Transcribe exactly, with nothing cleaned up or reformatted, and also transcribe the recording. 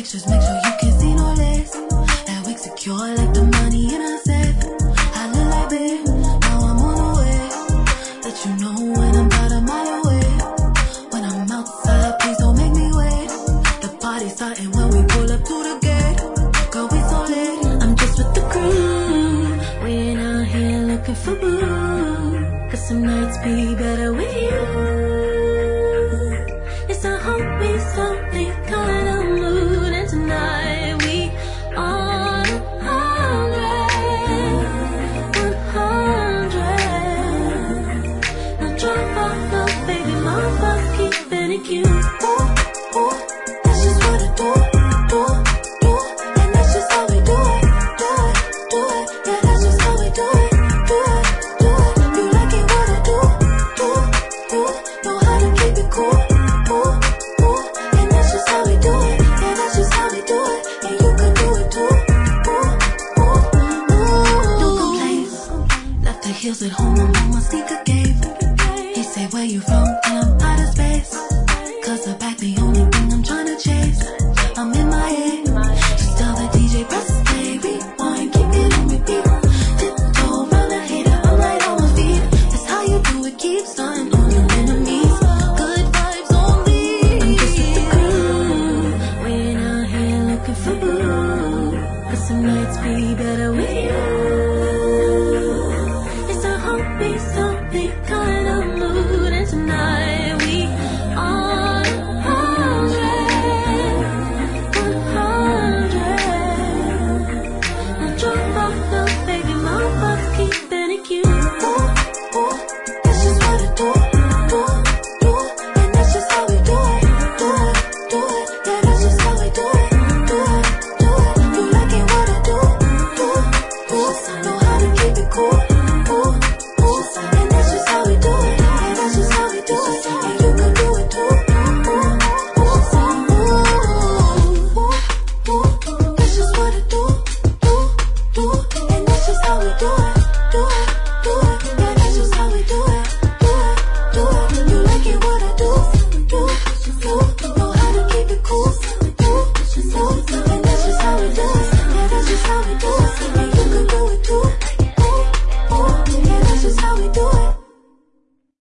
just make sure you can see no less. That wig secure like the money in a safe. I look like babe, now I'm on the way. Let you know when I'm about a mile away. When I'm outside, please don't make me wait. The party's starting when we pull up to the gate. Girl, we so late, I'm just with the crew. We ain't out here looking for boo, cause some nights be better with you. It's a homie, slowly kind of mood, and tonight we on a hundred, one hundred. Now drop off, no baby, my boss keeping it cute. Ooh, ooh, that's just what I do, do, do, and that's just how we do it, do it, do it. Yeah, that's just how we do it, do it, do it. You like it what I do, do, do, know how to keep it cool. Heels at home, I'm on my sneaker game. He say, where you from?